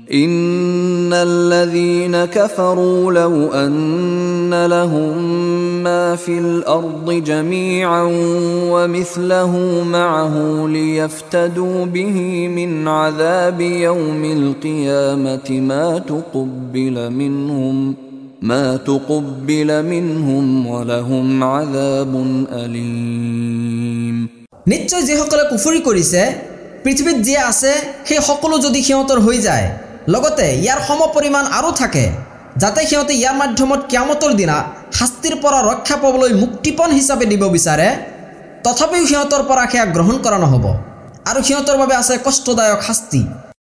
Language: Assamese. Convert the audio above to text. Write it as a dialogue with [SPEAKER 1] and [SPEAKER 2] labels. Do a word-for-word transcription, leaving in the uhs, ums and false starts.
[SPEAKER 1] إن الذين كفروا لو أن لهم ما في الأرض جميعا ومثله معه ليفتدوا به من عذاب يوم القيامة ما تقبل منهم ما تقبل منهم ولهم عذاب أليم
[SPEAKER 2] নিশ্চয় যে সকলে কুফৰি কৰিছে পৃথিৱীত যি আছে সেই সকলো যদি সিহঁতৰ হৈ যায় লগতে ইয়াৰ সম পৰিমাণ আৰু থাকে যাতে সিহঁতে ইয়াৰ মাধ্যমত কিয়ামতৰ দিনা শাস্তিৰ পৰা ৰক্ষা পাবলৈ মুক্তিপণ হিচাপে দিব বিচাৰে তথাপিও সিহঁতৰ পৰা সেয়া গ্ৰহণ কৰা নহ'ব আৰু সিহঁতৰ বাবে আছে কষ্টদায়ক শাস্তি